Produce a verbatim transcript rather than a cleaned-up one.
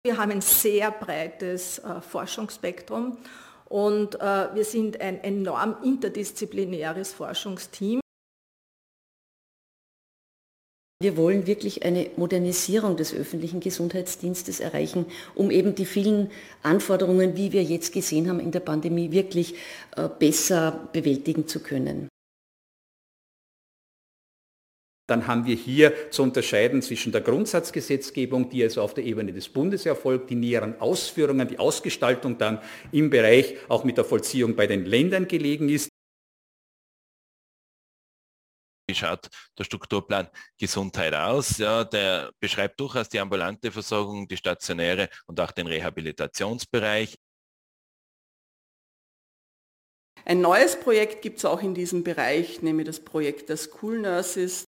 Wir haben ein sehr breites äh, Forschungsspektrum und äh, wir sind ein enorm interdisziplinäres Forschungsteam. Wir wollen wirklich eine Modernisierung des öffentlichen Gesundheitsdienstes erreichen, um eben die vielen Anforderungen, wie wir jetzt gesehen haben in der Pandemie, wirklich äh, besser bewältigen zu können. Dann haben wir hier zu unterscheiden zwischen der Grundsatzgesetzgebung, die also auf der Ebene des Bundes erfolgt, die näheren Ausführungen, die Ausgestaltung dann im Bereich auch mit der Vollziehung bei den Ländern gelegen ist. Wie schaut der Strukturplan Gesundheit aus? Ja, der beschreibt durchaus die ambulante Versorgung, die stationäre und auch den Rehabilitationsbereich. Ein neues Projekt gibt es auch in diesem Bereich, nämlich das Projekt der School Nurses.